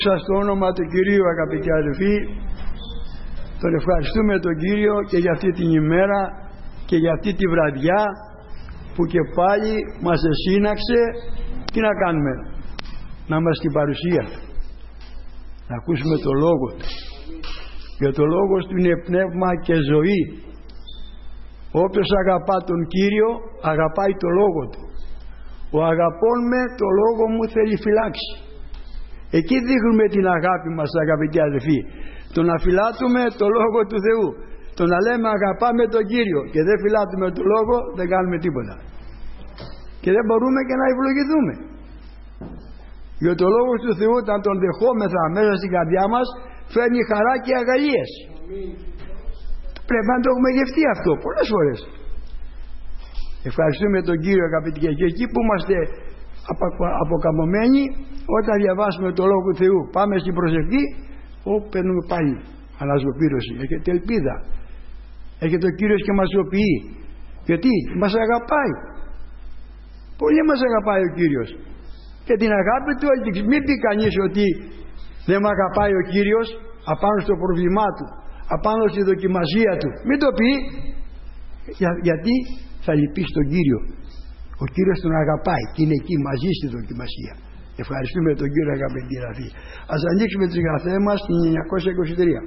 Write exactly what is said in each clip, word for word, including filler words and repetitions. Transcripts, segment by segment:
Σας το όνομα του Κυρίου, αγαπητοί αδελφοί, τον ευχαριστούμε τον Κύριο και για αυτή την ημέρα και για αυτή τη βραδιά που και πάλι μας εσύναξε. Τι να κάνουμε? Να είμαστε στην παρουσία του, να ακούσουμε το Λόγο του, και το Λόγος του είναι πνεύμα και ζωή. Όποιος αγαπά τον Κύριο αγαπάει το Λόγο του. Ο αγαπών με το Λόγο μου θέλει φυλάξει. Εκεί δείχνουμε την αγάπη μας, αγαπητοί αδελφοί. Το να φυλάτουμε το Λόγο του Θεού, το να λέμε αγαπάμε τον Κύριο και δεν φυλάτουμε το Λόγο, δεν κάνουμε τίποτα και δεν μπορούμε και να ευλογηθούμε. Για το Λόγο του Θεού, όταν τον δεχόμεθα μέσα στην καρδιά μας, φέρνει χαρά και αγαλίες. Πρέπει να το έχουμε γευτεί αυτό πολλές φορές. Ευχαριστούμε τον Κύριο, αγαπητοί, και εκεί που είμαστε αποκαμωμένοι, όταν διαβάσουμε το Λόγο του Θεού, πάμε στην προσευχή, όπου παίρνουμε πάλι αναζωπήρωση. Έχετε ελπίδα, έχετε ο Κύριος και μας ζωοποιεί. Γιατί μας αγαπάει, πολύ μας αγαπάει ο Κύριος, και την αγάπη του έλτιξε. Μην πει κανείς ότι δεν με αγαπάει ο Κύριος απάνω στο πρόβλημά του, απάνω στη δοκιμασία του. Μην το πει. Για, γιατί θα λυπήσει τον Κύριο. Ο Κύριος τον αγαπάει και είναι εκεί μαζί στη δοκιμασία. Ευχαριστούμε τον Κύριο, αγαπητοί αδελφοί. Ας ανοίξουμε τις γραφές μας στην εννιακόσια είκοσι τρία.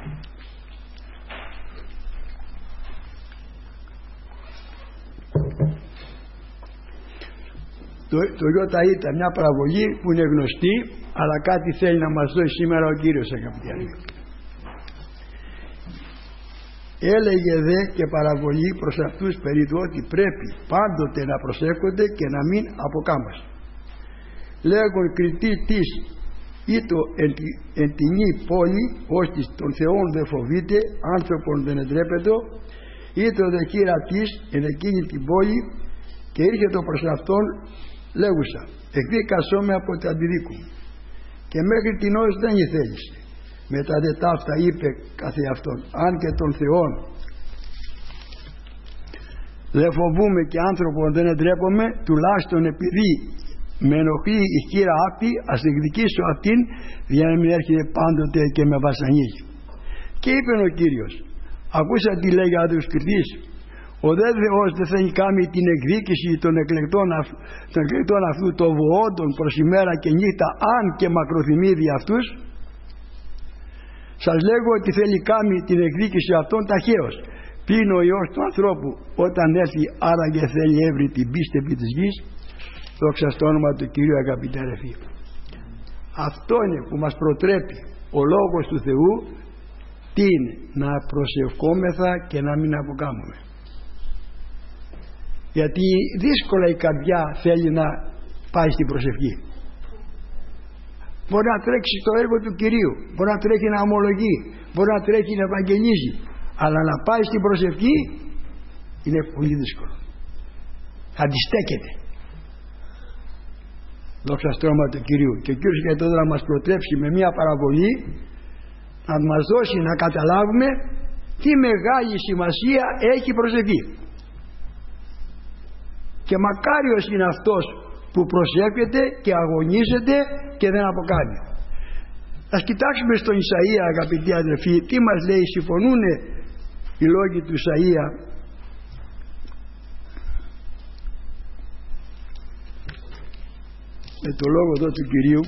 Το, το ΙΙ, μια παραβολή που είναι γνωστή, αλλά κάτι θέλει να μας δώσει σήμερα ο Κύριος, αγαπητοί αδελφοί. Έλεγε δε και παραβολή προς αυτούς περί του ότι πρέπει πάντοτε να προσέχονται και να μην αποκάμαστε. Λέγον κριτή της ή το εν τινή πόλη, ώστε τον Θεόν δεν φοβείται, άνθρωπον δεν εντρέπεται, ή το δε χείρα της εν εκείνη την πόλη, και ήρχεται προς αυτόν λέγουσα, εκδίκασόμαι από τα αντιδίκου, και μέχρι την ως δεν ηθέλησε. Μετά δε ταύτα είπε καθε αυτόν, αν και τον Θεόν δεν φοβούμε και άνθρωπον δεν εντρέπομαι, τουλάχιστον επειδή με ενοχλεί η χείρα αυτή, ας εκδικήσω αυτήν, για να μην έρχεται πάντοτε και με βασανίζει. Και είπε ο Κύριος, ακούσα τι λέγει άδειος κριτής, ο δε Θεός δεν θα κάνει την εκδίκηση των εκλεκτών, αυ, των εκλεκτών αυτού των βοόντων προς ημέρα και νύχτα, αν και μακροθυμεί δι' αυτούς. Σας λέγω ότι θέλει κάνει την εκδίκηση αυτών ταχαίως, πλην ο Υιός του ανθρώπου όταν έρθει, άραγε θέλει έβρει την πίστευη της γης. Δόξα στο όνομα του Κυρίου, αγαπητοί αδελφοί. Αυτό είναι που μας προτρέπει ο Λόγος του Θεού. Τι είναι? Να προσευχόμεθα και να μην αποκάμουμε. Γιατί δύσκολα η καρδιά θέλει να πάει στην προσευχή. Μπορεί να τρέξει στο έργο του Κυρίου, μπορεί να τρέχει να ομολογεί, μπορεί να τρέχει να ευαγγελίζει, αλλά να πάει στην προσευχή είναι πολύ δύσκολο. Αντιστέκεται. Δόξα στο όνομα του Κυρίου. Και ο Κύριος για τότε να μας προτρέψει με μια παραβολή, να μας δώσει να καταλάβουμε τι μεγάλη σημασία έχει η προσευχή. Και μακάριος είναι αυτός που προσεύχεται και αγωνίζεται και δεν αποκάνει. Ας κοιτάξουμε στον Ισαΐα, αγαπητοί αδελφοί, τι μας λέει. Συμφωνούν οι λόγοι του Ισαΐα. Με το λόγο εδώ του Κυρίου.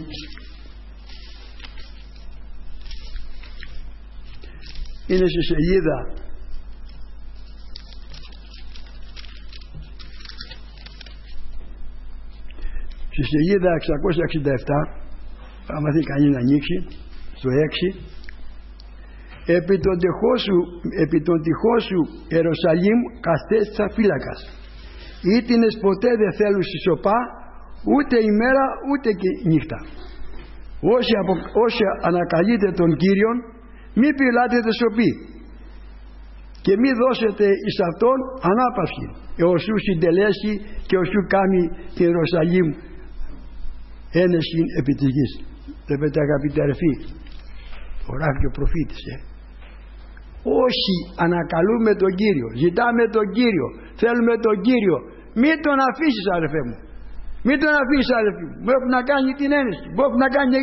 Είναι στη σελίδα στη σελίδα εξακόσια εξήντα επτά, άμα θέλει κανείς να ανοίξει, στο έξι. Επί τον τυχό σου, επί τον τυχό σου Ιερουσαλήμ καστέστησα φύλακας. Ήτινες ποτέ δεν θέλουν σιωπά, ούτε ημέρα ούτε και νύχτα. Όσοι, απο, όσοι ανακαλείτε τον Κύριον, μη πηλάτετε σιωπή και μη δώσετε εις αυτόν ανάπαυση, έως σου συντελέσει και ως σου κάνει την Ιερουσαλήμ ένεση επί της γης. Βλέπετε, αγαπητοί αδελφοί, ο γράφει και ο προφήτης, ε. όσοι ανακαλούμε τον Κύριο, ζητάμε τον Κύριο, θέλουμε τον Κύριο, μην τον αφήσεις, αδελφέ μου, μην τον αφήσεις, αδελφέ μου. Μπορεί να κάνει την ένεση, μπορεί να κάνει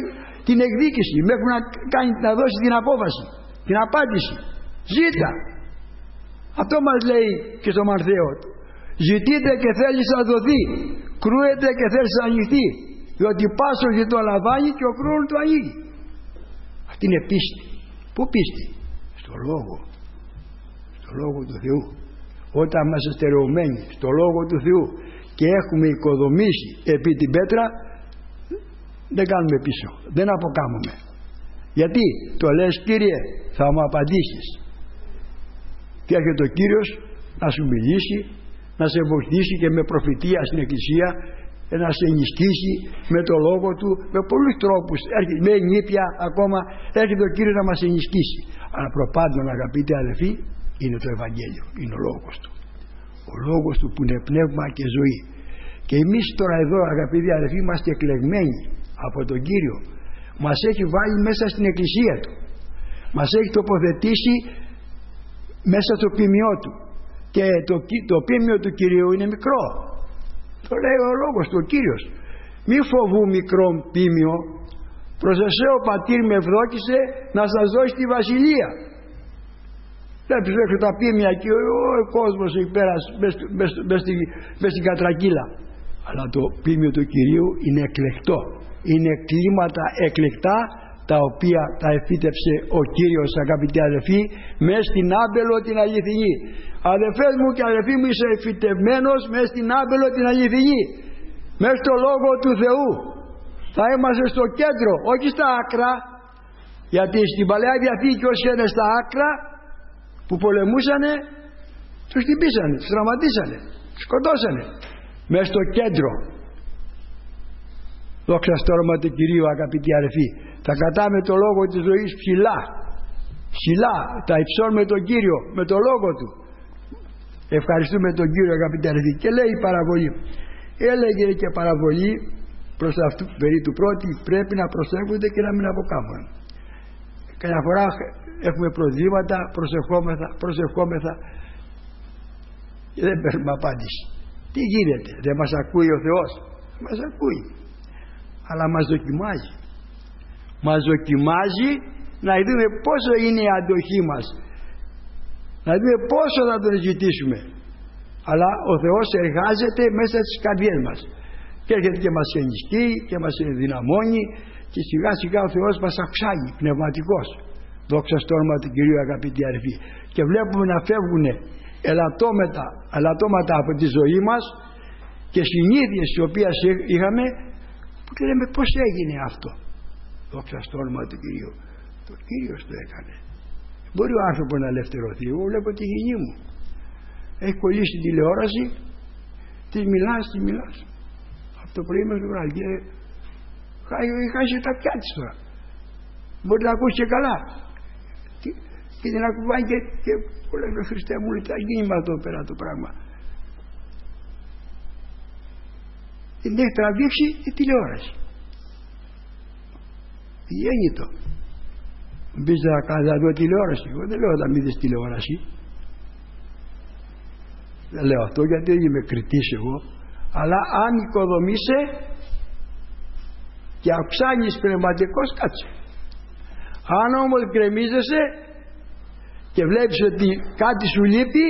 την εκδίκηση, μέχρι να, κάνει, να δώσει την απόφαση, την απάντηση. Ζήτα. Αυτό μας λέει και στο Μαρθαίο. Ζητείτε και θέλεις να δοθεί, κρούετε και θέλεις να ανοιχτεί, διότι πάσο ζητώ λαμβάνει και ο κρούων του ανοίγει. Αυτή είναι πίστη. Πού πίστη? Στο Λόγο, στο Λόγο του Θεού. Όταν είμαστε στερεωμένοι στο Λόγο του Θεού και έχουμε οικοδομήσει επί την πέτρα, δεν κάνουμε πίσω, δεν αποκάμουμε. Γιατί το λες, Κύριε, θα μου απαντήσεις. Και έρχεται ο Κύριος να σου μιλήσει, να σε βοηθήσει και με προφητεία στην Εκκλησία, να σε ενισχύσει με το Λόγο του, με πολλούς τρόπους, με νήπια ακόμα, έρχεται ο Κύριος να μας ενισχύσει. Αλλά προπάντων, αγαπητοί αδελφοί, είναι το Ευαγγέλιο, είναι ο Λόγος του. Ο Λόγος του που είναι πνεύμα και ζωή. Και εμείς τώρα εδώ, αγαπητοί αδελφοί, είμαστε εκλεγμένοι από τον Κύριο. Μας έχει βάλει μέσα στην Εκκλησία του, μας έχει τοποθετήσει μέσα στο ποιμιό του, και το, το ποιμιό του Κυρίου είναι μικρό. Το λέει ο Λόγος του, ο Κύριος. Μη φοβού μικρό ποιμιό, προς εσέ ο πατήρ με ευδόκησε να σας δώσει τη βασιλεία. Βλέπεις μέχρι τα ποιμια και ο, ο κόσμος εκεί πέρα μες στην κατρακύλα. Αλλά το ποιμιο του Κυρίου είναι εκλεκτό, είναι κλίματα εκλεκτά, τα οποία τα εφύτευσε ο Κύριος, αγαπητοί αδελφοί, μες στην άμπελο την αληθινή. Αδελφές μου και αδελφοί μου, είσαι εφυτευμένος μες στην άμπελο την αληθινή, μες στο Λόγο του Θεού. Θα είμαστε στο κέντρο, όχι στα άκρα, γιατί στην Παλαιά Διαθήκη όσοι είναι στα άκρα που πολεμούσανε, τους χτυπήσανε, τους τραυματίσανε, τους σκοτώσανε. Μες στο κέντρο, δόξα στο όνομα του Κυρίου, αγαπητοί αδελφοί, θα κρατάμε το Λόγο της ζωής ψηλά, ψηλά, τα υψώνουμε τον Κύριο με το Λόγο του. Ευχαριστούμε τον Κύριο, αγαπητοί αδελφοί. Και λέει η παραβολή, έλεγε και παραβολή προς αυτού περί του πρώτη, πρέπει να προσέχονται και να μην αποκάμουν. Καμιά φορά έχουμε προβλήματα, προσευχόμεθα, προσευχόμεθα και δεν παίρνουμε απάντηση. Τι γίνεται, δεν μας ακούει ο Θεός? Μας ακούει, αλλά μας δοκιμάζει. Μας δοκιμάζει να δούμε πόσο είναι η αντοχή μας, να δούμε πόσο θα τον ζητήσουμε. Αλλά ο Θεός εργάζεται μέσα στις καρδιές μας και έρχεται και μας ενισχύει και μας ενδυναμώνει και σιγά σιγά ο Θεός μας αυξάνει πνευματικός. Δόξα στο όνομα του Κυρίου, αγαπητοί αδελφοί. Και βλέπουμε να φεύγουν ελαττώματα, ελαττώματα από τη ζωή μας και συνήθειες οι οποίες είχαμε, που και λέμε πώς έγινε αυτό. Δόξα στο όνομα του Κυρίου. Το Κύριος το έκανε. Μπορεί ο άνθρωπος να ελευθερωθεί. Εγώ βλέπω τη γυνή μου, έχει κολλήσει την τηλεόραση, της μιλάς, της μιλάς από το πρωί μέχρι το βράδυ και χάσει τα πια της τώρα. Μπορεί να ακούσει και καλά και, και την ακουμπάει και, και λέει, Χριστέ μου, τι θα γίνει με αυτό πέρα το πράγμα. Την έχει τραβήξει η τηλεόραση. Βγαίνει το. Μπεις να κάνεις να δω τηλεόραση. Εγώ δεν λέω να μην δεις τηλεόραση. Δεν λέω αυτό γιατί δεν είμαι κριτής εγώ. Αλλά αν οικοδομείσαι και αυξάνεις πνευματικός, κάτσε. Αν όμως γκρεμίζεσαι και βλέπεις ότι κάτι σου λείπει,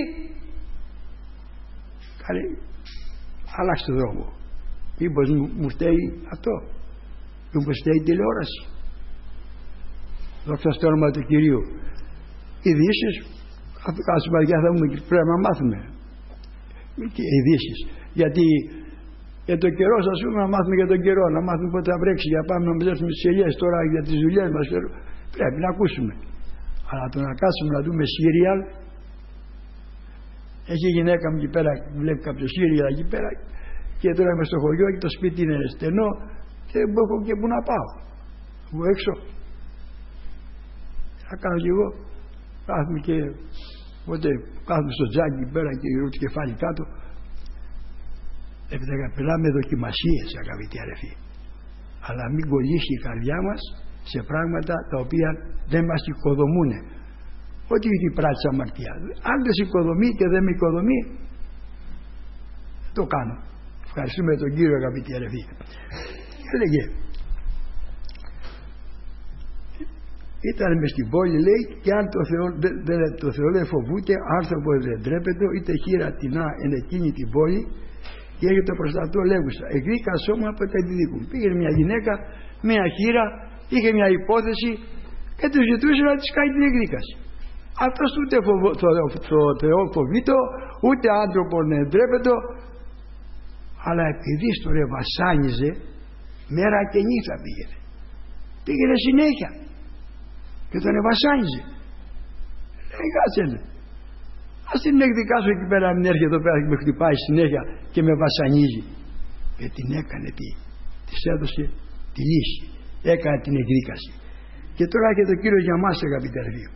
κάνε, άλλαξε το δρόμο. Μήπως μου φταίει αυτό, μήπως φταίει η τηλεόραση. Δόξα στο όνομα του Κυρίου. Ειδήσεις, κάθε μεριά θα πούμε, πρέπει να μάθουμε ειδήσεις. Γιατί για τον καιρό, σας πούμε, να μάθουμε για τον καιρό, να μάθουμε πότε θα βρέξει, για πάμε να μιλήσουμε τις ελιές τώρα για τις δουλειές μας. Πρέπει να ακούσουμε. Αλλά το να κάτσουμε να δούμε σύριαλ, έχει η γυναίκα μου εκεί πέρα, βλέπει κάποιο σύριαλ εκεί πέρα, και τώρα είμαι στο χωριό και το σπίτι είναι στενό και δεν έχω και που να πάω. Εγώ έξω. Θα κάνω και εγώ. Κάθομαι και οπότε κάθομαι στο τζάκι εκεί πέρα και γύρω το κεφάλι κάτω. Επειδή περνάμε δοκιμασίες, αγαπητοί αδελφοί. Αλλά μην κολλήσει η καρδιά μας σε πράγματα τα οποία δεν μας οικοδομούν. Ό,τι είναι η πράξη αμαρτία. Αν δεν σε οικοδομεί και δεν με οικοδομεί, το κάνω. Ευχαριστούμε τον Κύριο, αγαπητοί αδελφοί. Έλεγε, ήταν μες στην πόλη, λέει, και αν το Θεό δεν, δεν, το Θεό δεν φοβούται, άνθρωπο δεν ντρέπεται, είτε χείρα τεινά εν εκείνη την πόλη, και έρχεται το προστατό λέγουσα, εκδίκα σώμα από τα δίδικου. Πήγαινε μια γυναίκα, μια χείρα, είχε μια υπόθεση και του ζητούσε να της κάνει την εκδίκαση. Αυτός ούτε φοβο, το, το Θεό φοβήτω, ούτε άνθρωπο δεν ντρέπεται, αλλά επειδή στο ρε βασάνιζε, μέρα και νύχτα πήγαινε. Πήγαινε συνέχεια και τον βασάνιζε. Λέει, κάτσε, ας την εκδικάσω εκεί πέρα, μην έρχεται εδώ πέρα και με χτυπάει συνέχεια και με βασανίζει. Και την έκανε, τι, της έδωσε τη λύση, έκανε την εκδίκαση. Και τώρα και το Κύριο για μας, αγαπητοί αδελφοί.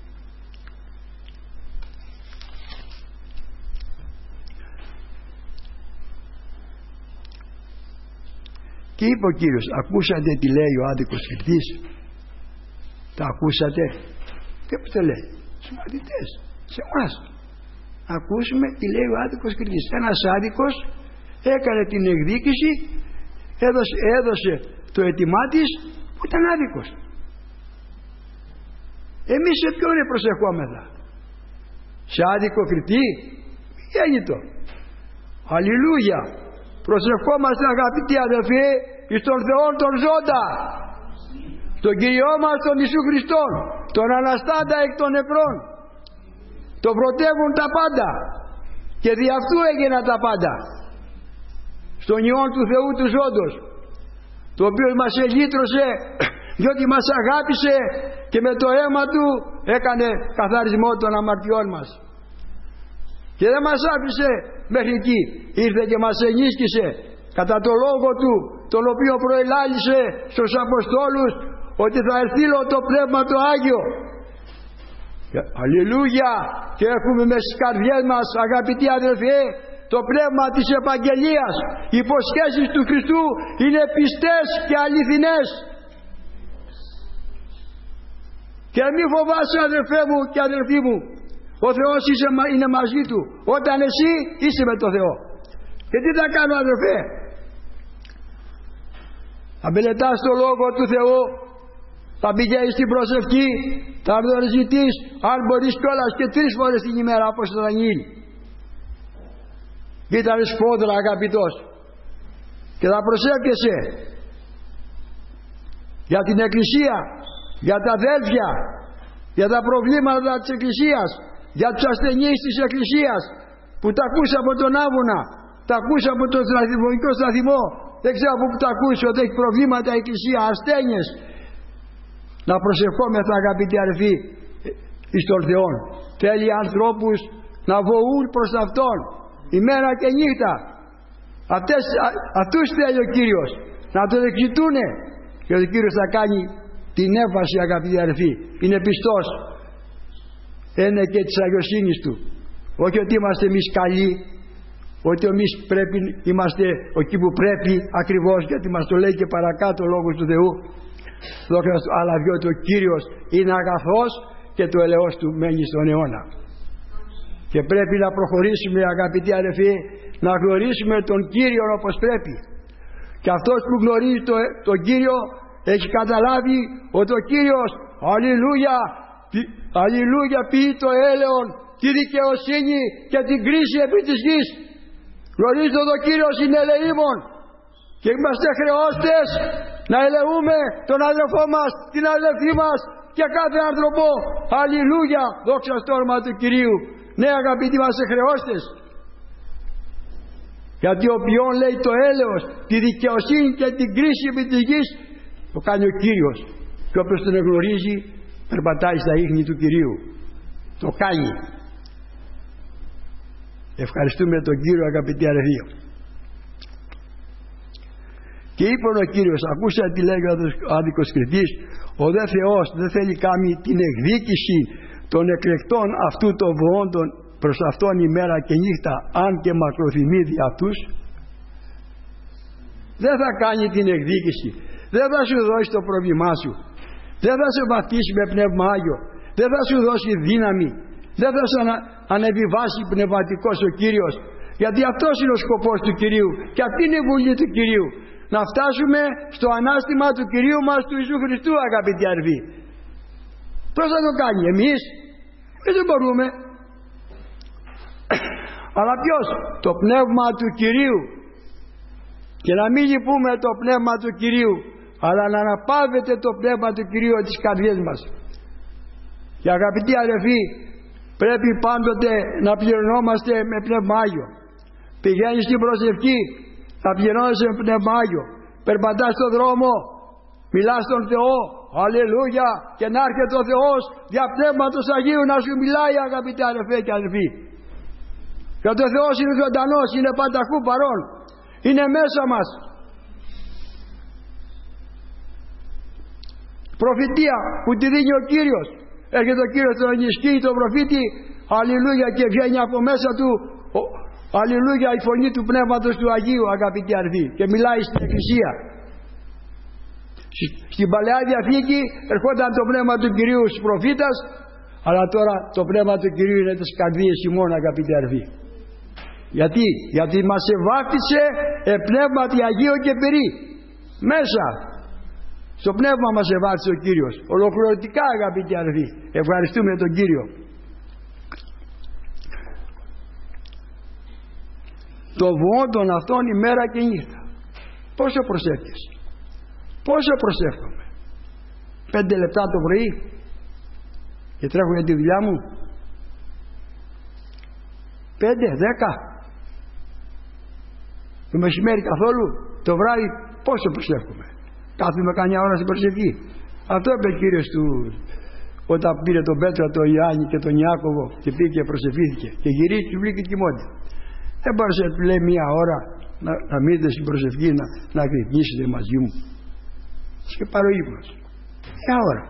Και είπε ο Κύριος, ακούσατε τι λέει ο άδικος κριτής? Τα ακούσατε? Και που το λέει? Στους μαθητές, σε εμάς. Ακούσουμε τι λέει ο άδικος κριτής. Ένας άδικος έκανε την εκδίκηση, έδωσε, έδωσε το αίτημά της που ήταν άδικος. Εμείς σε ποιον προσευχόμεθα? Σε άδικο κριτή? Γίνει το. Αλληλούια. Προσευχόμαστε, αγαπητοί αδελφοί, εις τον Θεό τον ζώντα, τον Κυριό μας τον Ιησού Χριστόν, τον Αναστάντα εκ των νεκρών, τον πρωτεύουν τα πάντα, και δι' αυτού έγιναν τα πάντα, στον Υιόν του Θεού του ζώντος, το οποίο μας ελύτρωσε διότι μας αγάπησε και με το αίμα του έκανε καθαρισμό των αμαρτιών μας. Και δεν μας άφησε μέχρι εκεί, ήρθε και μας ενίσχυσε κατά το λόγο του, τον οποίο προελάλησε στους Αποστόλους ότι θα ερθείλω το Πνεύμα το Άγιο. Και, αλληλούια, και έχουμε μες στις καρδιές μας, αγαπητοί αδελφοί, το πνεύμα της επαγγελίας. Οι υποσχέσεις του Χριστού είναι πιστές και αληθινές. Και μη φοβάσαι, αδελφέ μου και αδελφοί μου, ο Θεός είναι μαζί του όταν εσύ είσαι με το Θεό. Και τι θα κάνω, αδελφέ? Θα μελετάς το Λόγο του Θεού, θα πηγαίνεις στην προσευχή, θα τον ζητείς, αν μπορείς κιόλας και τρεις φορές την ημέρα, όπως θα γίνει. Ήταν σφόδρα, αγαπητός, και θα προσεύχεσαι για την Εκκλησία, για τα αδέλφια, για τα προβλήματα της Εκκλησίας, για τους ασθενείς της Εκκλησίας που τα ακούς από τον Άβουνα, τα ακούς από τον στρατηγικό σταθμό, δεν ξέρω από που τα ακούς, ότι έχει προβλήματα η Εκκλησία, ασθένειες. Να προσευχόμεθα, αγαπητοί αδελφοί, εις τον Θεό. Θέλει ανθρώπους να βοούν προς Αυτόν ημέρα και νύχτα. Αυτές, α, αυτούς θέλει ο Κύριος να τον εξητούνε, και ο Κύριος θα κάνει την έμφαση, αγαπητοί αδελφοί. Είναι πιστός, είναι και της αγιοσύνης του. Όχι ότι είμαστε εμείς καλοί, ότι εμείς πρέπει, είμαστε εκεί που πρέπει ακριβώς, γιατί μας το λέει και παρακάτω ο Λόγος του Θεού, αλλά διότι ο Κύριος είναι αγαθός και το ελεός του μένει στον αιώνα. Και πρέπει να προχωρήσουμε, αγαπητοί αδελφοί, να γνωρίσουμε τον Κύριο όπως πρέπει. Και αυτός που γνωρίζει το, τον Κύριο έχει καταλάβει ότι ο Κύριος, αλληλούια, αλληλούια, ποιεί το έλεον, τη δικαιοσύνη και την κρίση επί της γης. Γνωρίζετε ότι ο Κύριος είναι ελεήμων και είμαστε χρεώστες να ελεούμε τον αδελφό μας, την αδελφή μας και κάθε άνθρωπο. Αλληλούια, δόξα στο όνομα του Κυρίου. Ναι, αγαπητοί, είμαστε χρεώστες, γιατί ο ποιόν, λέει, το έλεος, τη δικαιοσύνη και την κρίση επί της γης το κάνει ο Κύριος, και όποιος τον εγνωρίζει περπατάει στα ίχνη του Κυρίου. Το κάνει. Ευχαριστούμε τον Κύριο, αγαπητοί αδελφοί. Και είπε ο Κύριος, ακούσατε τι λέει ο άδικος κριτής, ο δε Θεός δεν θέλει κάνει την εκδίκηση των εκλεκτών αυτού των βοόντων προς Αυτόν ημέρα και νύχτα, αν και μακροθυμεί δι' αυτούς. Δεν θα κάνει την εκδίκηση, δεν θα σου δώσει το πρόβλημά σου, δεν θα σε βαπτίσει με Πνεύμα Άγιο, δεν θα σου δώσει δύναμη, δεν θα σου ανα, ανεβιβάσει πνευματικός ο Κύριος, γιατί αυτός είναι ο σκοπός του Κυρίου και αυτή είναι η βουλή του Κυρίου, να φτάσουμε στο ανάστημα του Κυρίου μας του Ιησού Χριστού, αγαπητοί αδελφοί. Ποιος θα το κάνει? Εμείς? Εμείς δεν μπορούμε. Αλλά ποιος? Το πνεύμα του Κυρίου. Και να μην λυπούμε το πνεύμα του Κυρίου, αλλά να αναπαύεται το πνεύμα του Κυρίου τις καρδιές μας. Και αγαπητοί αδελφοί, πρέπει πάντοτε να πληρωνόμαστε με πνεύμα Άγιο. Πηγαίνεις στην προσευχή, να πληρώνεσαι με πνεύμα Άγιο. Περπατάς στον δρόμο, μιλάς στον Θεό, αλληλούια, και να έρχεται ο Θεός δια πνεύματος Αγίου να σου μιλάει, αγαπητοί αδελφοί και αδελφοί. Γιατί ο Θεός είναι ζωντανός, είναι πανταχού παρόν, είναι μέσα μας. Προφητεία που τη δίνει ο Κύριος. Έρχεται ο Κύριος τον ενισχύει τον προφήτη, αλληλούια, και βγαίνει από μέσα του, ο, αλληλούια, η φωνή του Πνεύματος του Αγίου, αγαπητοί αδελφοί, και μιλάει στην Εκκλησία. Στην Παλαιά Διαθήκη ερχόταν το Πνεύμα του Κυρίου στους προφήτας, αλλά τώρα το Πνεύμα του Κυρίου είναι τις καρδίες ημών, αγαπητοί αδελφοί. Γιατί? Γιατί μας ευάφτισε ε πνεύματι Αγίο και περί. Μέσα στο πνεύμα μας ευάφτισε ο Κύριος. Ολοκληρωτικά, αγαπητοί αδελφοί. Ευχαριστούμε τον Κύριο. Το βοό των αυτών ημέρα και νύχτα. Πόσο προσεύχεσαι? Πόσο προσεύχομαι? Πέντε λεπτά το πρωί και τρέχω για τη δουλειά μου? Πέντε, δέκα? Το μεσημέρι καθόλου? Το βράδυ πόσο προσεύχομαι? Κάθομαι καμιά ώρα στην προσευχή. Αυτό είπε ο Κύριος του όταν πήρε τον Πέτρο, τον Ιωάννη και τον Ιάκωβο και πήγε και προσευχήθηκε και γυρίζει και βρήκε κοιμώνται. Δεν μπορούσε να του λέει μία ώρα να, να μείνετε στην προσευχή, να, να κρυπνήσετε μαζί μου. Και πάρω ύπνος. Μία ώρα.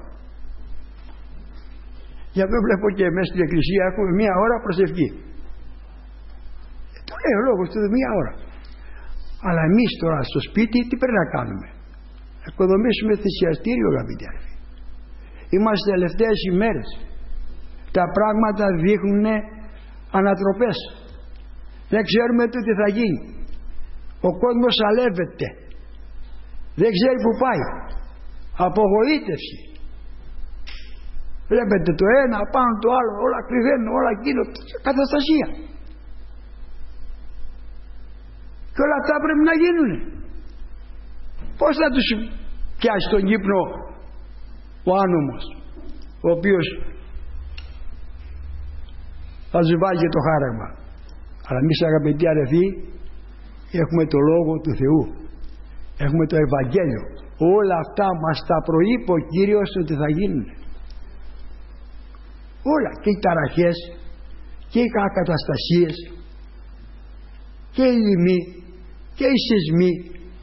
Γι' αυτό βλέπω και μέσα στην εκκλησία έχουμε μία ώρα προσευχή. Ε, το λέει ο λόγος του, μία ώρα. Αλλά εμείς τώρα στο σπίτι τι πρέπει να κάνουμε? Οικοδομήσουμε θυσιαστήριο, αγαπητοί αδελφοί. Είμαστε τελευταίες ημέρες. Τα πράγματα δείχνουν ανατροπές. Δεν ξέρουμε το τι θα γίνει. Ο κόσμος αλεύεται. Δεν ξέρει που πάει. Απογοήτευση. Βλέπετε το ένα πάνω το άλλο, όλα κρυβαίνουν, όλα εκείνο, καταστασία. Και όλα αυτά πρέπει να γίνουν. Πώς θα τους πιάσει τον ύπνο ο άνομος, ο οποίος θα τους βάλει το χάραγμα? Αλλά εμείς, αγαπητοί αδελφοί, έχουμε το Λόγο του Θεού, έχουμε το Ευαγγέλιο. Όλα αυτά μας τα προείπε ο Κύριος ότι θα γίνουν. Όλα, και οι ταραχές και οι καταστασίες και οι λοιμοί και οι σεισμοί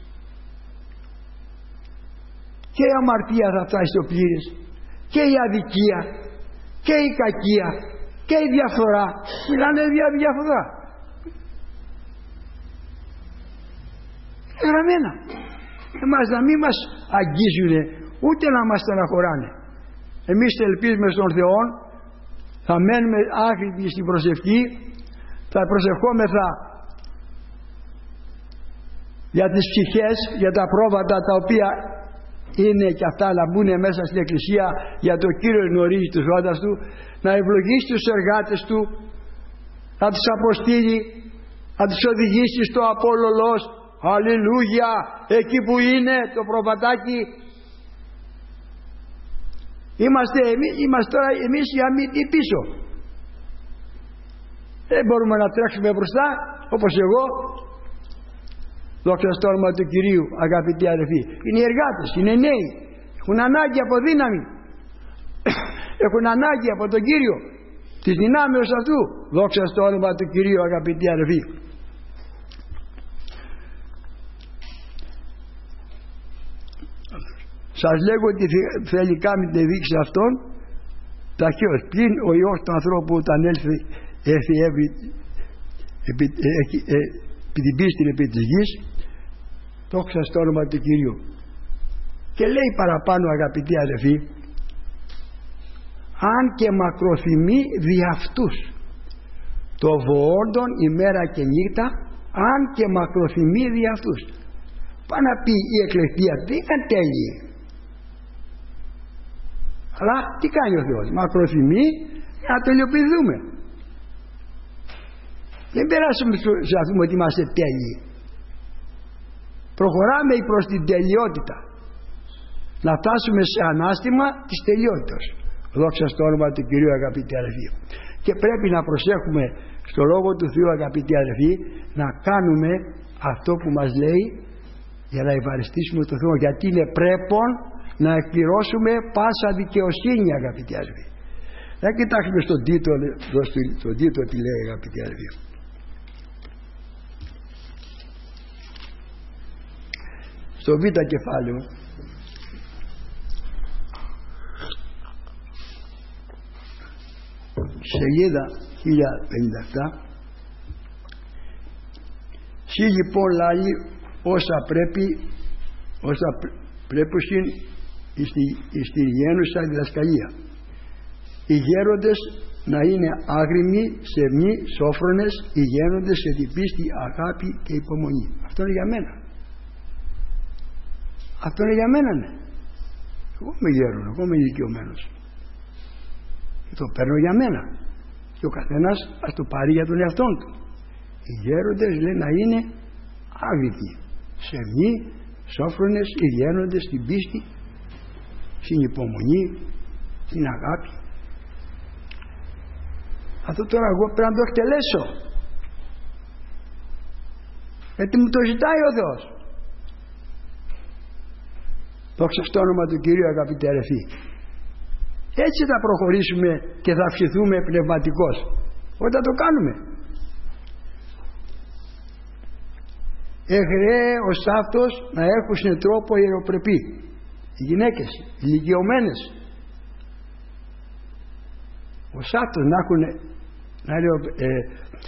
και η αμαρτία θα φτάσει στο πλήρες, και η αδικία και η κακία και η διαφθορά. Μιλάνε για διαφθορά. Γραμμένα. Εμάς να μην μας αγγίζουν, ούτε να μας στεναχωράνε. Εμείς ελπίζουμε στον Θεό, θα μένουμε άχρηστοι στην προσευχή, θα προσευχόμεθα για τις ψυχές, για τα πρόβατα τα οποία είναι και αυτά να μπουν μέσα στην εκκλησία, για το Κύριο γνωρίζει τους όντας του, να ευλογήσει τους εργάτες του, να τους αποστείλει, να τους οδηγήσει στο Απόλλωλος, αλληλούια, εκεί που είναι το προβατάκι. Είμαστε, εμείς, είμαστε τώρα εμείς οι αμύντιοι πίσω. Δεν μπορούμε να τρέξουμε μπροστά όπως εγώ. Δόξα στο όνομα του Κυρίου, αγαπητοί αδελφοί. Είναι οι εργάτες, είναι νέοι. Έχουν ανάγκη από δύναμη. Έχουν ανάγκη από τον Κύριο, της δυνάμεως αυτού. Δόξα στο όνομα του Κυρίου, αγαπητοί αδελφοί. Σας λέγω ότι θέλει κάνει τη δείξη αυτών ταχαίως. Πλην ο Υιός του ανθρώπου όταν έλθει, έρθει επί, επί, επί, επί την πίστη επί της γης. Δόξα στο όνομα του Κυρίου. Και λέει παραπάνω, αγαπητοί αδελφοί, αν και μακροθυμεί δι' αυτούς το βοόντον ημέρα και νύχτα, αν και μακροθυμεί δι' αυτούς. Πάει να πει η εκλεκτία δεν ήταν τέλειη. Αλλά τι κάνει ο Θεός? Μακροθυμεί για να τελειοποιηθούμε. Δεν περάσουμε σε αυτό ότι είμαστε τέλειοι. Προχωράμε προς την τελειότητα. Να φτάσουμε σε ανάστημα της τελειότητας. Δόξα στο όνομα του Κυρίου, αγαπητοί αδελφοί. Και πρέπει να προσέχουμε στο Λόγο του Θεού, αγαπητοί αδελφοί, να κάνουμε αυτό που μας λέει για να ευχαριστήσουμε τον Θεό, γιατί είναι πρέπον να εκπληρώσουμε πάσα δικαιοσύνη, αγαπητοί αδελφοί. Να κοιτάξουμε στον Τίτο, στον Τίτο τι λέει, αγαπητοί αδελφοί. Στο Β κεφάλαιο, σελίδα χίλια πενήντα επτά, «Συ λοιπόν λάλη όσα πρέπει, όσα πρέπουσιν εις τη γένουσα διδασκαλία. Οι γέροντες να είναι άγριμοι, σεμνοί, σόφρονες, οι γέροντες σε την πίστη, αγάπη και υπομονή». Αυτό είναι για μένα. Αυτό είναι για μένα, ναι. Εγώ είμαι γέρον, εγώ είμαι ηλικιωμένος. Και το παίρνω για μένα. Και ο καθένας ας το πάρει για τον εαυτόν του. Οι γέροντες λέει να είναι άγρυπνοι, σεμνοί, σόφρονες, οι γέροντες στην πίστη, στην υπομονή, στην αγάπη. Αυτό τώρα εγώ πρέπει να το εκτελέσω. Γιατί μου το ζητάει ο Θεός. Δόξα στο όνομα του Κυρίου, αγαπητοί αδελφοί. Έτσι θα προχωρήσουμε και θα αυξηθούμε πνευματικώς όταν το κάνουμε. Εγραίε ως αυτός να έχουν τρόπο ιεροπρεπή. Οι γυναίκες, οι ηλικιωμένες, ως αυτός να έχουν, να, είναι, ε,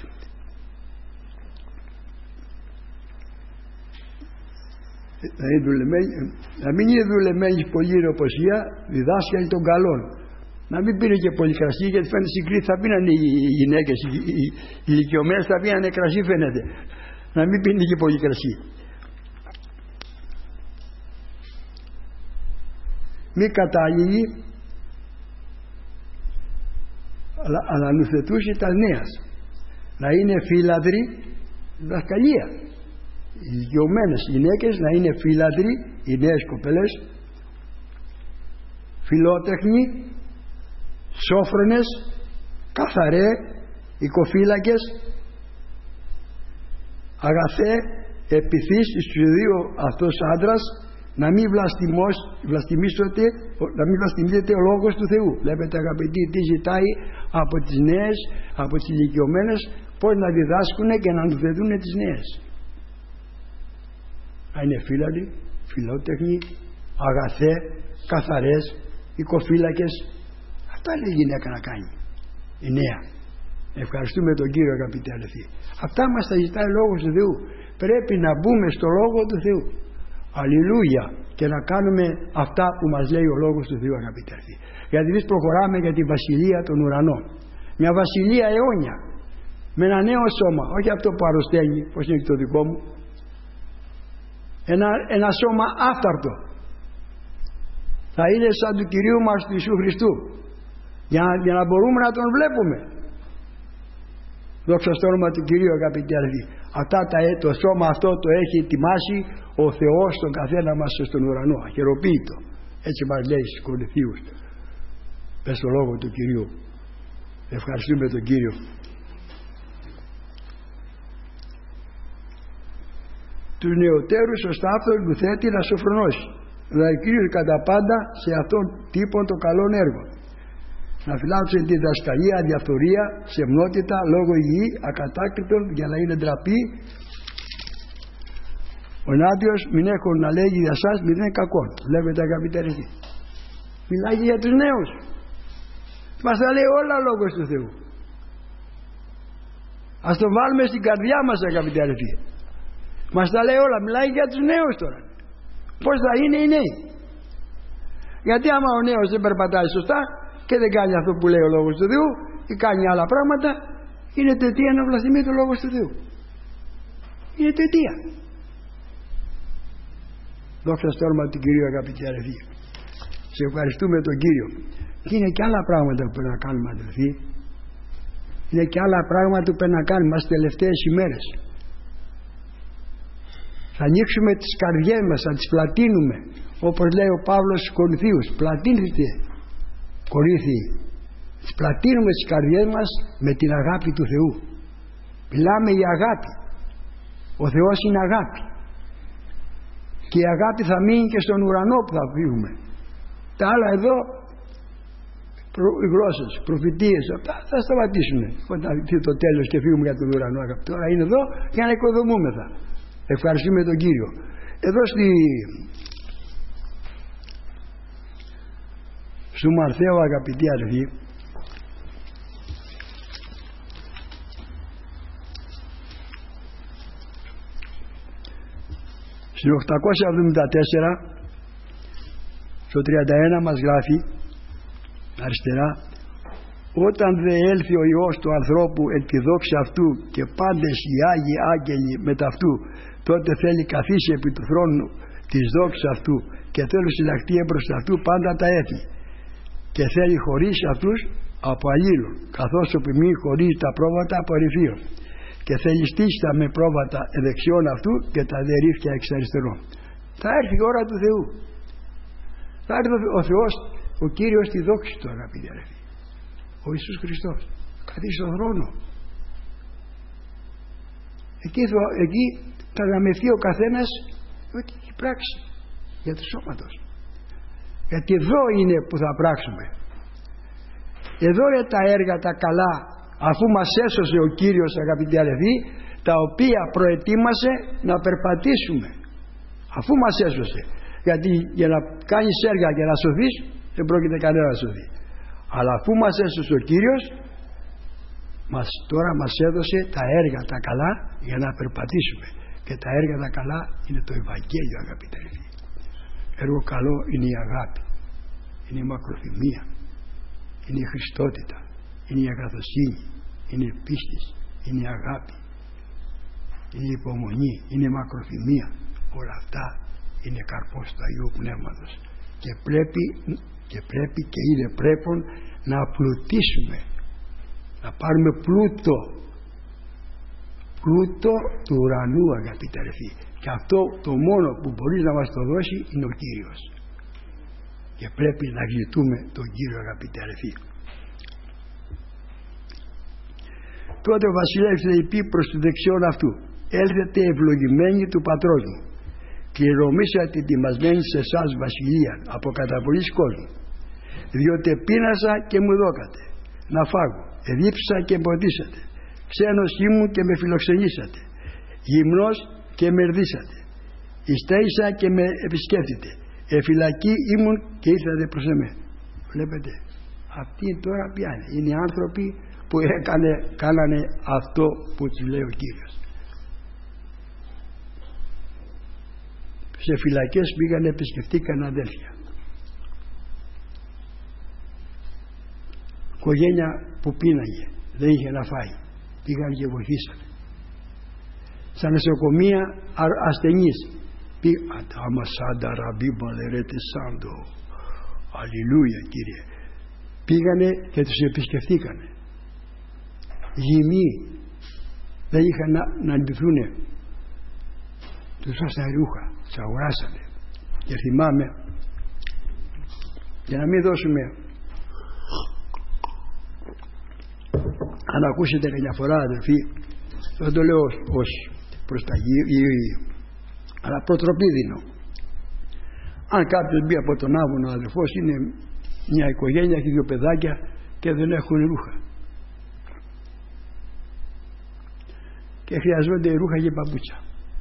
να, είναι δουλεμένοι, να μην είναι δουλεμένοι πολύ ιεροποσία, διδάσκαλοι των καλών. Να μην πίνει και πολύ κρασί, γιατί φαίνεται συγκρίτη θα πίνανε οι γυναίκες, οι, οι, οι ηλικιωμένες θα πίνανε κρασί, φαίνεται. Να μην πίνει και πολύ κρασί. Μη κατάλληλοι, αλλά ανανουθετούσι τα νέας. Να είναι φύλαδροι διδασκαλία. Οι ηλικιωμένες γυναίκες να είναι φύλαδροι, οι νέες κοπέλες, φιλότεχνοι, σόφρονες, καθαρέ, οικοφύλακες, αγαθέ, επιθύς στους δύο αυτός άντρας, να μην βλαστημίσετε, να μην βλαστημίζετε ο λόγος του Θεού. Βλέπετε, αγαπητοί, τι ζητάει από τις νέες, από τις ηλικιωμένες, πώς να διδάσκουν και να νουθετούν τις νέες. Να είναι φύλαδοι, φιλότεχνοι, αγαθέ, καθαρές, οικοφύλακες. Αυτά λέει η γυναίκα να κάνει, η νέα. Ευχαριστούμε τον Κύριο, αγαπητοί αδελφοί. Αυτά μας τα ζητάει ο Λόγος του Θεού. Πρέπει να μπούμε στο Λόγο του Θεού. Αλληλούια. Και να κάνουμε αυτά που μας λέει ο Λόγος του Θεού, αγαπητοί αδελφοί. Γιατί εμείς προχωράμε για τη βασιλεία των ουρανών. Μια βασιλεία αιώνια. Με ένα νέο σώμα. Όχι αυτό που αρρωσταίνει, πως είναι και το δικό μου. Ένα, ένα σώμα άφταρτο. Θα είναι σαν του Κυρίου μας του Ιησού Χριστού. Για, για να μπορούμε να τον βλέπουμε. Δόξα στο όνομα του Κυρίου, αγαπητοί αδελφοί. Αυτά τα, το σώμα αυτό το έχει ετοιμάσει ο Θεός τον καθένα μας στον ουρανό. Αχαιροποίητο. Έτσι μας λέει στους Κορινθίους. Πες το λόγο του Κυρίου. Ευχαριστούμε τον Κύριο. Τους νεωτέρους ο Σταύτος νουθέτει να σοφρονώσει. Να εκκρίνουν κατά πάντα σε αυτόν τύπον των καλών έργων. Να φυλάξουν τη διδασκαλία, διαφθορία, σεμνότητα, λόγο υγιή, ακατάκριτον, για να είναι ντραπή. Ο ενάντιος μην έχουν να λέγει για σας μηδέν κακόν. Βλέπετε, αγαπητοί αδελφοί. Μιλάει για τους νέους. Μας τα λέει όλα ο Λόγος του Θεού. Ας το βάλουμε στην καρδιά μας, αγαπητοί αδελφοί. Μας τα λέει όλα. Μιλάει για τους νέους τώρα. Πώς θα είναι οι νέοι. Γιατί άμα ο νέος δεν περπατάει σωστά και δεν κάνει αυτό που λέει ο Λόγος του Θεού ή κάνει άλλα πράγματα, είναι αιτία να βλαστημεί το Λόγος του Θεού. Είναι αιτία. Δόξα στο όνομα του Κυρίου, αγαπητοί αδελφοί. Σε ευχαριστούμε τον Κύριο. Και είναι και άλλα πράγματα που πρέπει να κάνουμε, αδελφοί. Είναι και άλλα πράγματα που πρέπει να κάνουμε στις τελευταίες ημέρες. Θα ανοίξουμε τις καρδιές μας, θα τις πλατείνουμε, όπως λέει ο Παύλος στους Κορινθίους. Πλατείνετε, Κορίνθιοι. Τις πλατείνουμε τις καρδιές μας με την αγάπη του Θεού. Μιλάμε για αγάπη. Ο Θεός είναι αγάπη. Και η αγάπη θα μείνει και στον ουρανό που θα φύγουμε. Τα άλλα εδώ, οι γλώσσες, προφητείες, αυτά θα σταματήσουν όταν έρθει το τέλος και φύγουμε για τον ουρανό. Τώρα είναι εδώ για να οικοδομούμεθα. Ευχαριστούμε τον Κύριο. Εδώ στη στο Μαρθαίο, αγαπητοί αδελφοί, στην οκτακόσια εβδομήντα τέσσερα στο τριάντα ένα μας γράφει αριστερά: όταν δε έλθει ο Υιός του ανθρώπου εν τη δόξη αυτού και πάντες οι Άγιοι άγγελοι μετ' αυτού, τότε θέλει καθίσει επί του θρόνου της δόξης αυτού και θέλει συλλαχτεί έμπρος αυτού πάντα τα έθνη και θέλει χωρίσει αυτούς από αλλήλων, καθώς ο ποιμήν χωρίζει τα πρόβατα από ερυφίων, και θέλει στήσει τα με πρόβατα εδεξιών αυτού και τα δε ρίφκια εξ αριστερών. Θα έρθει η ώρα του Θεού. Θα έρθει ο Θεός, ο Κύριος στη δόξη του, αγαπητοί αδελφοί. Ο Ιησούς Χριστός καθίσει στον θρόνο. Εκεί, εκεί θα γραμμευτεί ο καθένας ό,τι έχει πράξει για το σώματος. Γιατί εδώ είναι που θα πράξουμε. Εδώ είναι τα έργα τα καλά, αφού μας έσωσε ο Κύριος, αγαπητοί αδελφοί, τα οποία προετοίμασε να περπατήσουμε. Αφού μας έσωσε. Γιατί για να κάνεις έργα και να σωθείς, δεν πρόκειται κανένα να σωθεί. Αλλά αφού μας έσωσε ο Κύριος, μας, τώρα μας έδωσε τα έργα τα καλά για να περπατήσουμε. Και τα έργα τα καλά είναι το Ευαγγέλιο, αγαπητοί αδελφοί. Έργο καλό είναι η αγάπη, είναι η μακροθυμία, είναι η χριστότητα, είναι η αγαθοσύνη, είναι η πίστη, είναι η αγάπη, είναι η υπομονή, είναι η μακροθυμία. Όλα αυτά είναι καρπός του Αγίου Πνεύματος και πρέπει, και πρέπει και είναι πρέπον να πλουτίσουμε, να πάρουμε πλούτο, πλούτο του ουρανού, αγαπητοί αδελφοί. Και αυτό το μόνο που μπορεί να μας το δώσει είναι ο Κύριος. Και πρέπει να ζητούμε τον Κύριο, αγαπητοί αδελφοί. Τότε ο βασιλεύς θα πει προς τη δεξιόν αυτού: έλθετε ευλογημένοι του πατρός μου, κληρονομήσατε τη τιμασμένη σε εσάς βασιλεία από καταβολής κόσμου, διότι πείνασα και μου δώκατε να φάγω, εδίψα και εμποδίσατε, ξένος ήμουν και με φιλοξενήσατε, γυμνός και με ερδίσατε, ειστέησα και με επισκέφτητε, εφυλακή ήμουν και ήρθατε προς εμέ. Βλέπετε, αυτοί τώρα ποια είναι? Είναι οι άνθρωποι που έκανε, κάνανε αυτό που τους λέει ο Κύριος. Σε φυλακές πήγανε, επισκεφτήκαν αδέλφια, οικογένεια που πίναγε, δεν είχε να φάει, πήγαν και βοηθήσανε. Στα νοσοκομεία ασθενείς πήγαν, άμα σάντα ραμπί μπαλερέτε σάντο, αλληλούια Κύριε, πήγανε και τους επισκεφτήκανε. Γυμνοί δεν είχαν να, να ντυθούνε, τους δώσανε ρούχα, τους αγοράσανε. Και θυμάμαι, για να μην δώσουμε, αν ακούσετε καμιά φορά αδελφοί, δεν το λέω ως, ως προσταγή, αλλά προτροπή δίνω. Αν κάποιος μπει από τον Άβωνο, αδελφός, είναι μια οικογένεια, έχει δύο παιδάκια και δεν έχουν ρούχα και χρειαζόνται ρούχα και παπούτσα.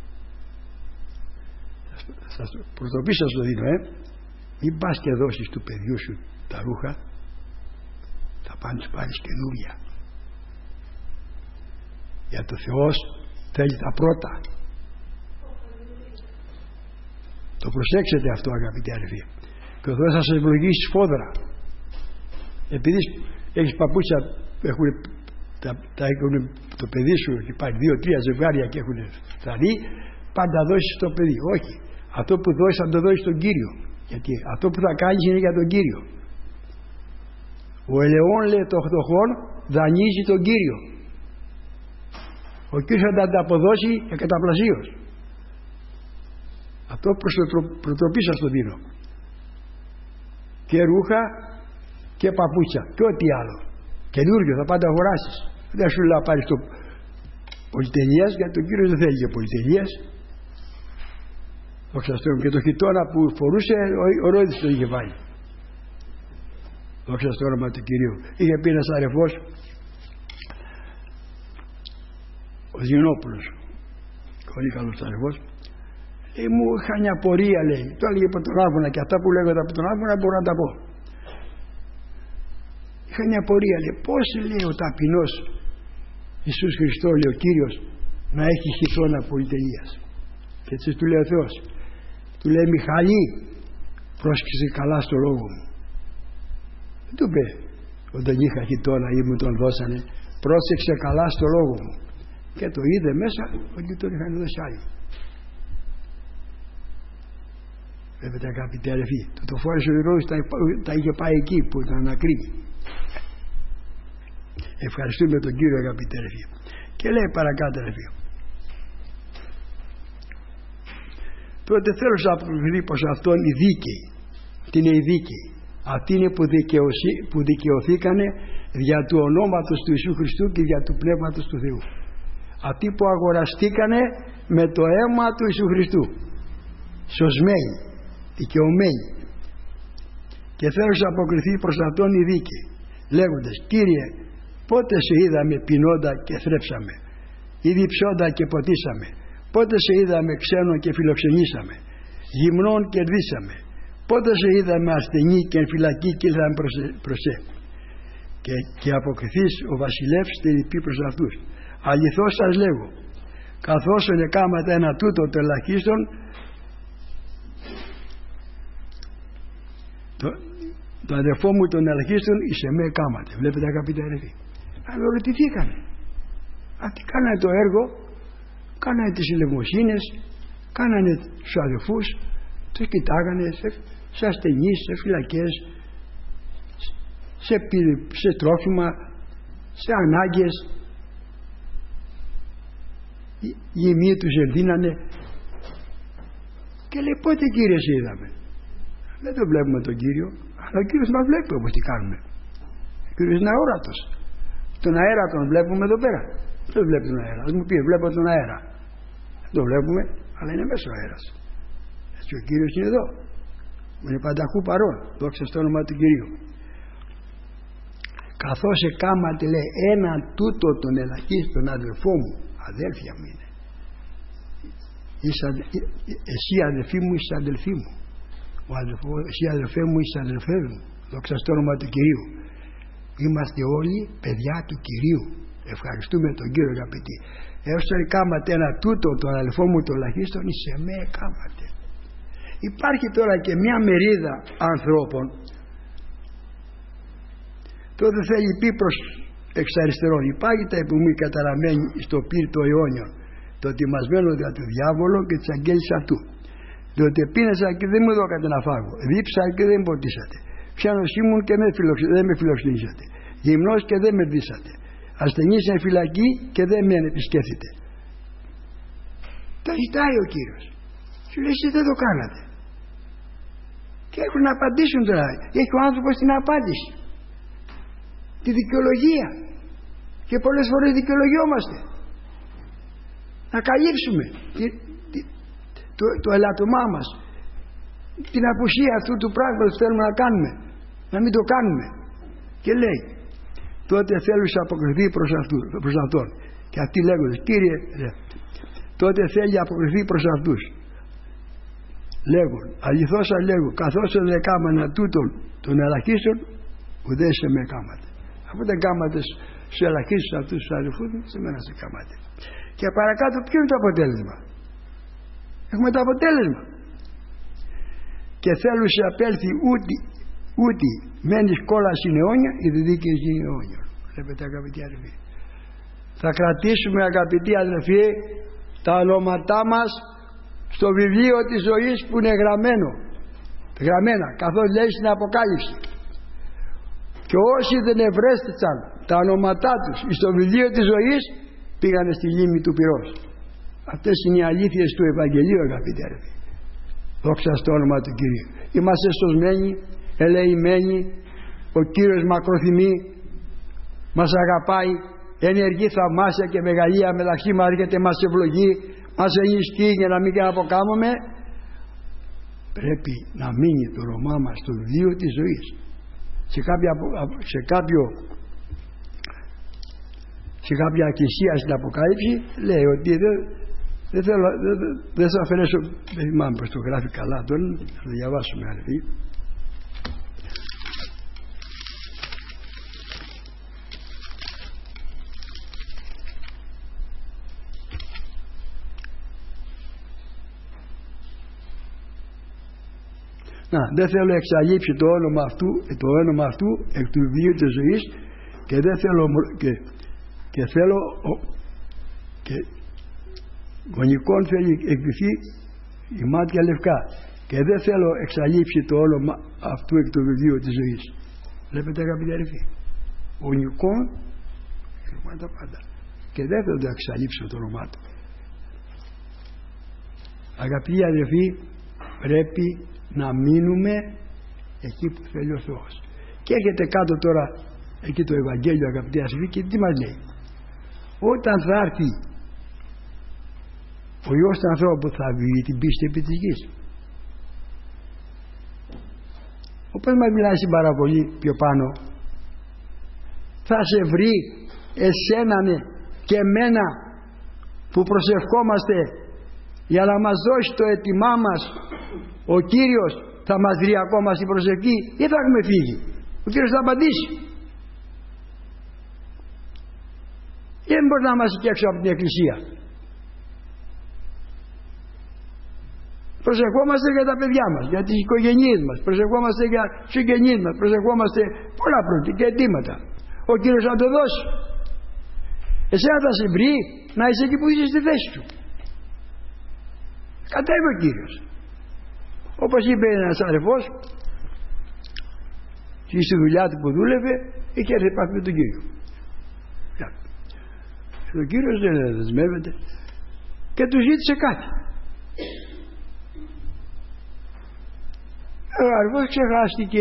Σας προτροπή σας το δίνω, ε. Μην πας και δώσεις του παιδιού σου τα ρούχα, θα πάνε τους πάρεις καινούρια. Για το Θεός θέλει τα πρώτα. Το προσέξετε αυτό, αγαπητοί αδελφοί. Και ο Θεός θα σας ευλογήσει σφόδρα. Επειδή έχεις παπούτσια, έχουν, τα, τα, έχουν, το παιδί σου και πάει δύο-τρία ζευγάρια και έχουν θαρεί, πάντα δώσεις στο παιδί. Όχι. Αυτό που δώσεις θα το δώσεις στον Κύριο. Γιατί αυτό που θα κάνεις είναι για τον Κύριο. Ο ελαιών, λέει, των φτωχών δανείζει τον Κύριο. Ο Κύριος θα τα ανταποδώσει εκαταπλασίως. Αυτό προς το προτροπή σας το δίνω. Και ρούχα και παπούτσια και ό,τι άλλο. Καινούριο θα πάντα αγοράσεις. Δεν σου λέω να πάρεις το πολυτελείας, γιατί ο Κύριος δεν θέλει και πολυτελείας. Δόξα τω Θεώ. Και το χιτώνα που φορούσε ο Ρόδης το είχε βάλει. Δόξα στο όνομα του Κυρίου. Είχε πει ένας αρεφός, ο Ζηνόπουλος, πολύ καλός αρεφός, λέει, μου είχα μια πορεία, λέει, το έλεγε από τον Άβωνα, και αυτά που λέγονται από τον Άβωνα μπορώ να τα πω. Είχα μια πορεία, λέει, πώς, λέει, ο ταπεινός Ιησούς Χριστός, λέει, ο Κύριος, να έχει χιτώνα πολυτελείας. Και έτσι του λέει ο Θεός, του λέει, Μιχαλή, πρόσεξε καλά στο λόγο μου. Δεν του είπε όταν είχα χιτώνα ή μου τον δώσανε, πρόσεξε καλά στο λόγο μου. Και το είδε μέσα ότι τον είχαν δώσει άλλοι. Βλέπετε, αγαπητοί αδελφοί, το το φόρεσε ο Ηρώδης, τα, τα είχε πάει εκεί που ήταν να κρύβει. Ευχαριστούμε τον Κύριο, αγαπητοί αδελφοί. Και λέει παρακάτω, αδελφοί, τότε θέλω να αποκριθεί πως αυτόν οι δίκαιοι, τι είναι οι δίκαιοι, αυτοί είναι που, που δικαιωθήκανε δια του ονόματος του Ιησού Χριστού και δια του Πνεύματος του Θεού. Αυτοί που αγοραστήκανε με το αίμα του Ιησού Χριστού, σωσμένοι, δικαιωμένοι. Και θέλω να αποκριθεί προς αυτόν οι δίκαιοι, λέγοντες, Κύριε, πότε σε είδαμε πεινώντα και θρέψαμε, ή διψώντα και ποτίσαμε, πότε σε είδαμε ξένο και φιλοξενήσαμε, γυμνών κερδίσαμε, πότε σε είδαμε ασθενή και εν φυλακή και ήρθαμε προς σε. Και, και αποκριθείς ο βασιλεύς τελειπεί προς αυτούς. Αληθώς σας λέγω, καθώς ενεκάματα ένα τούτο το ελαχίστον, το, το αδερφό μου των ελαχίστων εις εμέ κάματε. Βλέπετε, αγαπητοί αδερφοί, αλλά ρωτηθήκανε. Αυτοί κάνανε το έργο, κάνανε τις ελεημοσύνες, κάνανε τους αδερφούς, τους κοιτάγανε σε, σε ασθενείς, σε φυλακές, σε, σε τρόφιμα, σε ανάγκες, γυμνοί τους ενδύνανε. Και λέει, πότε, Κύριε, σε είδαμε? Δεν τον βλέπουμε τον Κύριο, αλλά ο Κύριος μας βλέπει όπως τι κάνουμε. Ο Κύριος είναι αόρατος. Τον αέρα τον βλέπουμε εδώ πέρα. Δεν βλέπει τον αέρα. Ας μου πει, βλέπω τον αέρα. Δεν τον βλέπουμε, αλλά είναι μέσα ο αέρας. Έτσι ο Κύριος είναι εδώ. Είναι πανταχού παρόν. Δόξα στο όνομα του Κυρίου. Καθώς εκάματε, λέει, έναν τούτο τον ελαχίστον αδελφό μου, αδέλφια μου είναι. Είσαι, εσύ αδελφή μου, είσαι αδελφή μου. Ο αδελφό, εσύ αδελφέ μου, είσαι αδελφέ μου. Δόξα στο όνομα του Κυρίου. Είμαστε όλοι παιδιά του Κυρίου. Ευχαριστούμε τον Κύριο, αγαπητοί. Έως τώρα κάματε ένα τούτο τον αδελφό μου τον ελαχίστον, είσαι με κάματε. Υπάρχει τώρα και μια μερίδα ανθρώπων, τότε θέλει πει προς εξ αριστερών. Υπάρχει τα επομοί καταραμένοι στο πύρτο αιώνιον, το τιμασμένο δια του διάβολου και της αγγέλης αυτού. Διότι πίνασα και δεν μου δώκατε να φάγω, δίψα και δεν ποτίσατε, πιάνος ήμουν και δεν με φιλοξενήσατε, γυμνός και δεν με δίσατε, ασθενής εν φυλακή και δεν με επισκέφθητε. Τα ζητάει ο Κύριος. Σου λέει, εσείς δεν το κάνατε. Και έχουν να απαντήσουν τώρα. Έχει ο άνθρωπος την απάντηση, τη δικαιολογία. Και πολλές φορές δικαιολογιόμαστε. Να καλύψουμε τη, τη, το, το ελαττωμά μας, την απουσία αυτού του πράγματος που θέλουμε να κάνουμε, να μην το κάνουμε. Και λέει, τότε θέλει να αποκριθεί προς, αυτού, προς αυτόν. Και αυτοί λέγονται, Κύριε, τότε θέλει να αποκριθεί προς αυτούς. Λέγουν, αληθώς σας λέγω, καθώς δεν κάμανα τούτον των ελαχίστων, ουδέ σε με κάματε. Αφού δεν κάματε στους ελαχίστους αυτούς τους αδελφούς μου, σε μένα σε κάματε. Και παρακάτω ποιο είναι το αποτέλεσμα? Έχουμε το αποτέλεσμα. Και θέλω σε απέλθει ούτε, ούτε μένεις κόλαση αιώνια, η διδίκηση είναι αιώνια. Βλέπετε, αγαπητοί αδελφοί. Θα κρατήσουμε, αγαπητοί αδελφοί, τα ονόματά μας στο βιβλίο της ζωής που είναι γραμμένο. Γραμμένα, καθώς λέει στην Αποκάλυψη. Και όσοι δεν ευρέστησαν τα ονόματά τους στο βιβλίο της ζωής, πήγανε στη λίμνη του πυρός. Αυτές είναι οι αλήθειες του Ευαγγελίου, αγαπητοί αδελφοί. Δόξα στο όνομα του Κυρίου. Είμαστε σωσμένοι, ελεημένοι. Ο Κύριος μακροθυμεί, μας αγαπάει, ενεργεί θαυμάσια και μεγαλεία μεταξύ μας, έρχεται, μας ευλογεί, μας ενισχύει για να μην και να αποκάμουμε. Πρέπει να μείνει το όνομά μας στο βιβλίο της ζωής. Σε, κάποια, σε, κάποιο, σε κάποια εκκλησία στην Αποκάλυψη λέει ότι δεν, δεν, θέλω, δεν, δεν θα αφαιρέσω, δεν θυμάμαι πως το γράφει καλά τώρα, θα το διαβάσουμε αδελφοί. Να, δεν θέλω να εξαλείψει το όνομα αυτού, το όνομα αυτού εκ του βιβλίου της ζωής και δεν θέλω και, και θέλω και γονικών θέλει εκπληθεί η μάτια λευκά και δεν θέλω εξαλείψει το όνομα αυτού εκ του βιβλίου της ζωής. Βλέπετε αγαπητοί αδελφοί, γονικών τα πάντα και δεν θέλω να εξαλείψω το όνομά του. Αγαπητοί αδελφοί, πρέπει να μείνουμε εκεί που θέλει ο Θεός. Και έρχεται κάτω τώρα εκεί το Ευαγγέλιο, αγαπητοί αδελφοί, και τι μας λέει? Όταν θα έρθει ο Υιός του ανθρώπου, θα βγει την πίστη επί της γης. Όπως μας μιλάει στην παραβολή πιο πάνω, θα σε βρει εσέναν και εμένα που προσευχόμαστε για να μας δώσει το αίτημά μας. Ο Κύριος θα μας βρει ακόμα στην προσευχή ή θα έχουμε φύγει? Ο Κύριος θα απαντήσει. Δεν μπορεί να είμαστε και έξω από την Εκκλησία. Προσευχόμαστε για τα παιδιά μας, για τις οικογένειές μας, προσευχόμαστε για τους συγγενείς μας, προσευχόμαστε πολλά πρώτη και αιτήματα. Ο Κύριος θα το δώσει. Εσένα θα σε βρει να είσαι εκεί που είσαι στη θέση σου. Κατέβει ο Κύριος. Όπως είπε ένας αδερφός, και στη δουλειά του που δούλευε, είχε έρθει επαφή με τον Κύριο. Ο Κύριος δεν δεσμεύεται και του ζήτησε κάτι. Ο αδερφός ξεχάστηκε,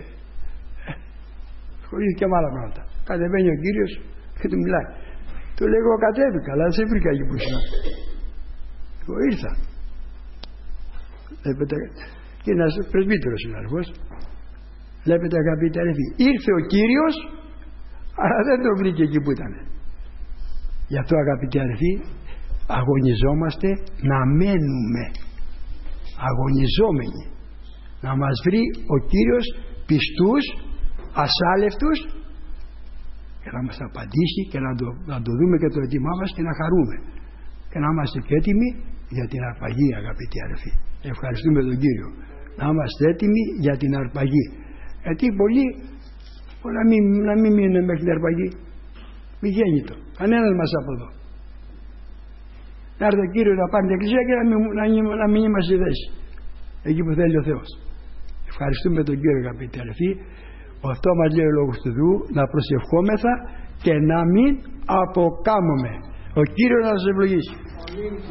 χωρίστηκε με άλλα πράγματα. Κατεβαίνει ο Κύριος και του μιλάει. Του λέει, εγώ κατέβηκα, αλλά δεν σε βρήκα εκεί που ήσουν. Εγώ ήρθα. Βλέπετε, και ένας πρεσβύτερος συνάδελφος, βλέπετε αγαπητοί αδελφοί, ήρθε ο Κύριος αλλά δεν τον βρήκε εκεί που ήταν. Γι' αυτό αγαπητοί αδελφοί, αγωνιζόμαστε να μένουμε αγωνιζόμενοι να μας βρει ο Κύριος πιστούς, ασάλευτους και να μας απαντήσει και να το, να το δούμε και το έτοιμά μας και να χαρούμε και να είμαστε και έτοιμοι για την αρπαγή, αγαπητοί αδελφοί. Ευχαριστούμε τον Κύριο. Να είμαστε έτοιμοι για την αρπαγή. Γιατί πολλοί να μην, να μην μείνουν μέχρι την αρπαγή. Μη γέννητο. Κανένας μας από εδώ. Να έρθει ο Κύριος να πάρει την Εκκλησία και να μην, να, να μην είμαστε στη θέση. Εκεί που θέλει ο Θεός. Ευχαριστούμε τον Κύριο, αγαπητοί αδελφοί. Αυτό μας λέει ο Λόγος του Θεού, να προσευχόμεθα και να μην αποκάμουμε. Ο Κύριος να σας ευλογήσει.